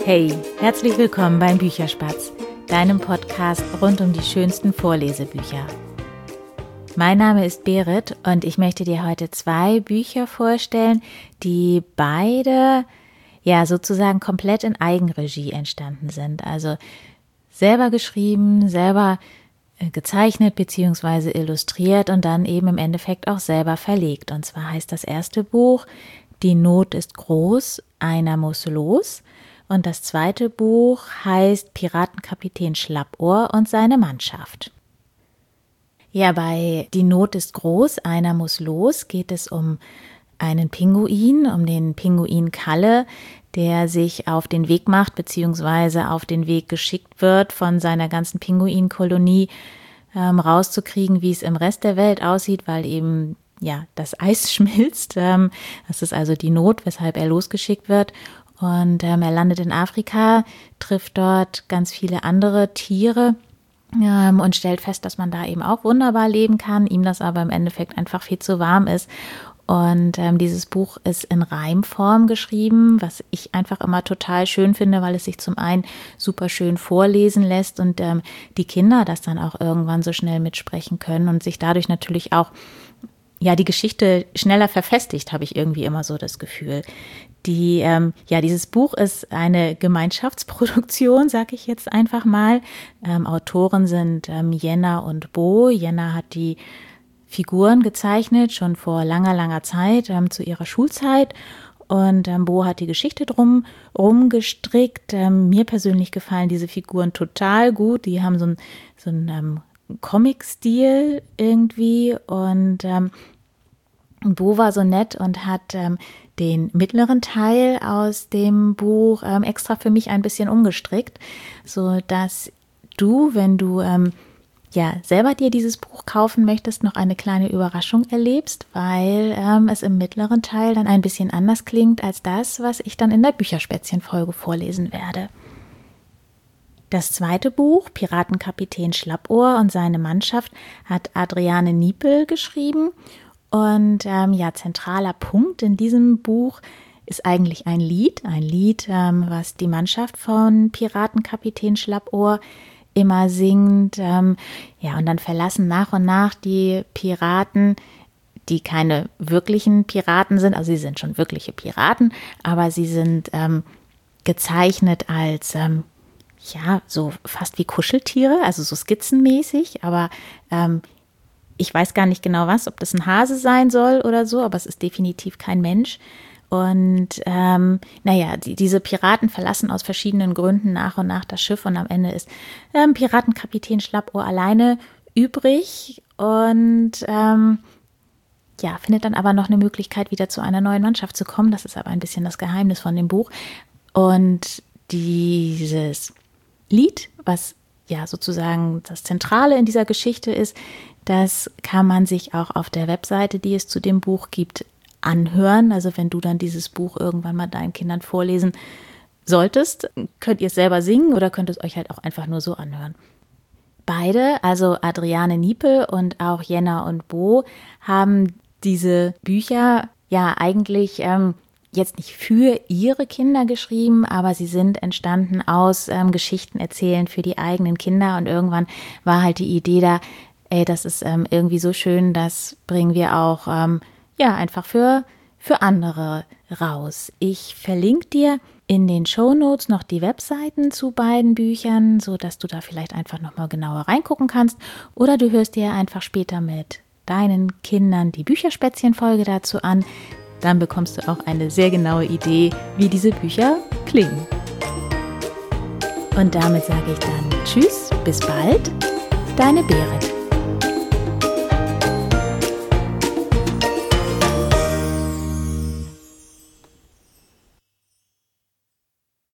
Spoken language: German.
Hey, herzlich willkommen beim Bücherspatz, deinem Podcast rund um die schönsten Vorlesebücher. Mein Name ist Berit und ich möchte dir heute 2 Bücher vorstellen, die beide sozusagen komplett in Eigenregie entstanden sind. Also selber geschrieben, selber gezeichnet bzw. illustriert und dann eben im Endeffekt auch selber verlegt. Und zwar heißt das erste Buch Die Not ist groß, einer muss los. Und das zweite Buch heißt Piratenkapitän Schlappohr und seine Mannschaft. Ja, bei Die Not ist groß, einer muss los geht es um einen Pinguin, um den Pinguin Kalle, der sich auf den Weg macht bzw. auf den Weg geschickt wird von seiner ganzen Pinguinkolonie, rauszukriegen, wie es im Rest der Welt aussieht, weil eben das Eis schmilzt. Das ist also die Not, weshalb er losgeschickt wird. Und er landet in Afrika, trifft dort ganz viele andere Tiere und stellt fest, dass man da eben auch wunderbar leben kann, ihm das aber im Endeffekt einfach viel zu warm ist. Und dieses Buch ist in Reimform geschrieben, was ich einfach immer total schön finde, weil es sich zum einen super schön vorlesen lässt und die Kinder das dann auch irgendwann so schnell mitsprechen können und sich dadurch natürlich auch die Geschichte schneller verfestigt, habe ich irgendwie immer so das Gefühl. Dieses Buch ist eine Gemeinschaftsproduktion, sage ich jetzt einfach mal. Autoren sind Jenna und Bo. Jenna hat die Figuren gezeichnet, schon vor langer, langer Zeit, zu ihrer Schulzeit. Und Bo hat die Geschichte drum gestrickt. Mir persönlich gefallen diese Figuren total gut. Die haben so einen Comic-Stil irgendwie. Und Bo war so nett und hat den mittleren Teil aus dem Buch extra für mich ein bisschen umgestrickt, so dass du, wenn du selber dir dieses Buch kaufen möchtest, noch eine kleine Überraschung erlebst, weil es im mittleren Teil dann ein bisschen anders klingt als das, was ich dann in der Bücherspätzchen-Folge vorlesen werde. Das zweite Buch, Piratenkapitän Schlappohr und seine Mannschaft, hat Adriane Niepel geschrieben. Und zentraler Punkt in diesem Buch ist eigentlich ein Lied, was die Mannschaft von Piratenkapitän Schlappohr immer singt. Und dann verlassen nach und nach die Piraten, die keine wirklichen Piraten sind, also sie sind schon wirkliche Piraten, aber sie sind gezeichnet als so fast wie Kuscheltiere, also so skizzenmäßig, aber ich weiß gar nicht genau ob das ein Hase sein soll oder so, aber es ist definitiv kein Mensch. Und diese Piraten verlassen aus verschiedenen Gründen nach und nach das Schiff und am Ende ist Piratenkapitän Schlappohr alleine übrig und findet dann aber noch eine Möglichkeit, wieder zu einer neuen Mannschaft zu kommen. Das ist aber ein bisschen das Geheimnis von dem Buch. Und dieses Lied, was sozusagen das Zentrale in dieser Geschichte ist, das kann man sich auch auf der Webseite, die es zu dem Buch gibt, anhören. Also wenn du dann dieses Buch irgendwann mal deinen Kindern vorlesen solltest, könnt ihr es selber singen oder könnt es euch halt auch einfach nur so anhören. Beide, also Adriane Niepel und auch Jenna und Bo, haben diese Bücher eigentlich jetzt nicht für ihre Kinder geschrieben, aber sie sind entstanden aus Geschichten erzählen für die eigenen Kinder und irgendwann war halt die Idee da, das ist irgendwie so schön, das bringen wir auch einfach für andere raus. Ich verlinke dir in den Shownotes noch die Webseiten zu beiden Büchern, sodass du da vielleicht einfach nochmal genauer reingucken kannst oder du hörst dir einfach später mit deinen Kindern die Bücherspätzchen-Folge dazu an. Dann bekommst du auch eine sehr genaue Idee, wie diese Bücher klingen. Und damit sage ich dann Tschüss, bis bald, deine Berit.